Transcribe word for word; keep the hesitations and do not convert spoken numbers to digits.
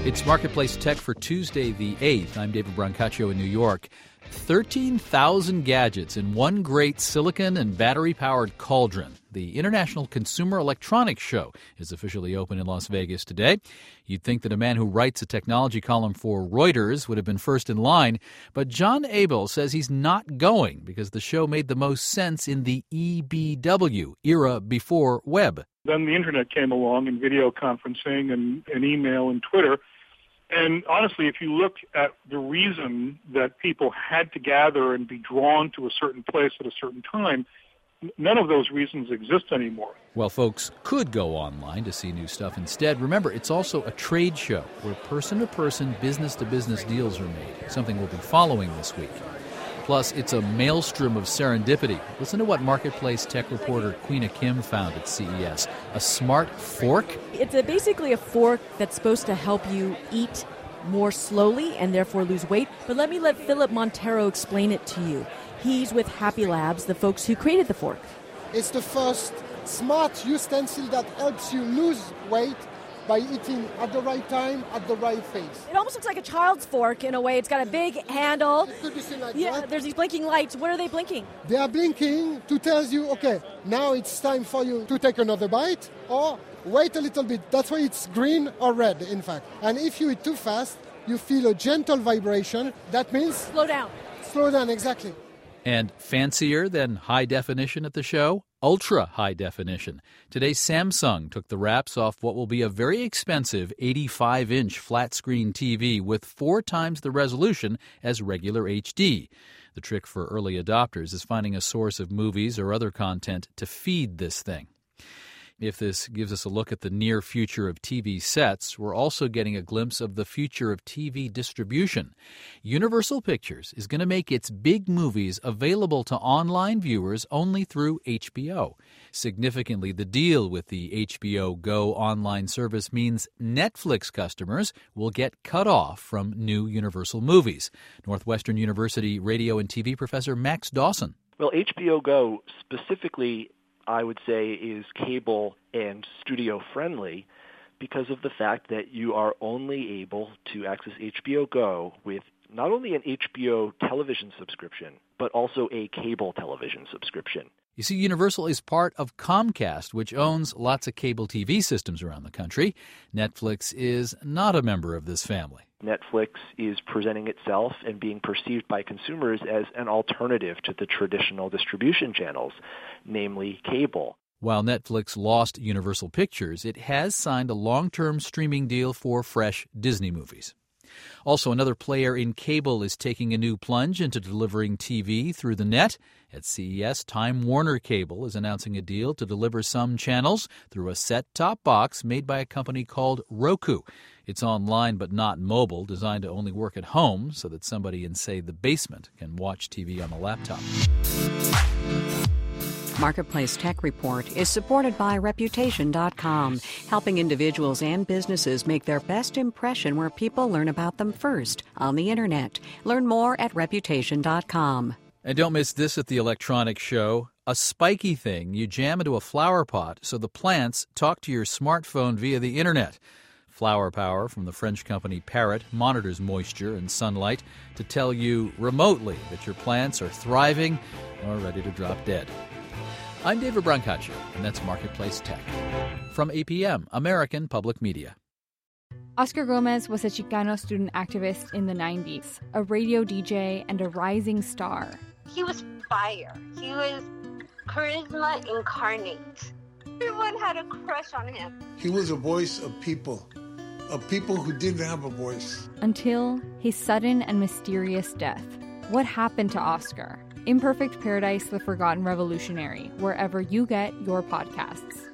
It's Marketplace Tech for Tuesday the eighth. I'm David Brancaccio in New York. thirteen thousand gadgets in one great silicon and battery-powered cauldron. The International Consumer Electronics Show is officially open in Las Vegas today. You'd think that a man who writes a technology column for Reuters would have been first in line, but John Abel says he's not going because the show made the most sense in the E B W, era before web. Then the internet came along and video conferencing and, and email and Twitter. And honestly, if you look at the reason that people had to gather and be drawn to a certain place at a certain time, none of those reasons exist anymore. Well, folks could go online to see new stuff instead. Remember, it's also a trade show where person-to-person, business-to-business deals are made, something we'll be following this week. Plus, it's a maelstrom of serendipity. Listen to what Marketplace Tech reporter Queena Kim found at C E S. A smart fork? It's a, basically a fork that's supposed to help you eat more slowly and therefore lose weight. But let me let Philip Montero explain it to you. He's with Happy Labs, the folks who created the fork. It's the first smart utensil that helps you lose weight by eating at the right time, at the right phase. It almost looks like a child's fork in a way. It's got a big handle. It could be seen like yeah, that. There's these blinking lights. What are they blinking? They are blinking to tell you, okay, now it's time for you to take another bite, or wait a little bit. That's why it's green or red, in fact. And if you eat too fast, you feel a gentle vibration. That means... Slow down. Slow down, exactly. And fancier than high definition at the show? Ultra high definition. Today, Samsung took the wraps off what will be a very expensive eighty-five inch flat-screen T V with four times the resolution as regular H D. The trick for early adopters is finding a source of movies or other content to feed this thing. If this gives us a look at the near future of T V sets, we're also getting a glimpse of the future of T V distribution. Universal Pictures is going to make its big movies available to online viewers only through H B O. Significantly, the deal with the H B O Go online service means Netflix customers will get cut off from new Universal movies. Northwestern University radio and T V professor Max Dawson. Well, H B O Go specifically, I would say, is cable and studio friendly because of the fact that you are only able to access H B O Go with not only an H B O television subscription, but also a cable television subscription. You see, Universal is part of Comcast, which owns lots of cable T V systems around the country. Netflix is not a member of this family. Netflix is presenting itself and being perceived by consumers as an alternative to the traditional distribution channels, namely cable. While Netflix lost Universal Pictures, it has signed a long-term streaming deal for fresh Disney movies. Also, another player in cable is taking a new plunge into delivering T V through the net. At C E S, Time Warner Cable is announcing a deal to deliver some channels through a set-top box made by a company called Roku. It's online but not mobile, designed to only work at home so that somebody in, say, the basement can watch T V on the laptop. Marketplace Tech Report is supported by Reputation dot com, helping individuals and businesses make their best impression where people learn about them first, on the Internet. Learn more at Reputation dot com. And don't miss this at the electronics show. A spiky thing you jam into a flower pot so the plants talk to your smartphone via the Internet. Flower Power from the French company Parrot monitors moisture and sunlight to tell you remotely that your plants are thriving or ready to drop dead. I'm David Brancaccio, and that's Marketplace Tech. From A P M, American Public Media. Oscar Gomez was a Chicano student activist in the nineties, a radio D J and a rising star. He was fire. He was charisma incarnate. Everyone had a crush on him. He was a voice of people, of people who didn't have a voice. Until his sudden and mysterious death. What happened to Oscar? Imperfect Paradise, The Forgotten Revolutionary, wherever you get your podcasts.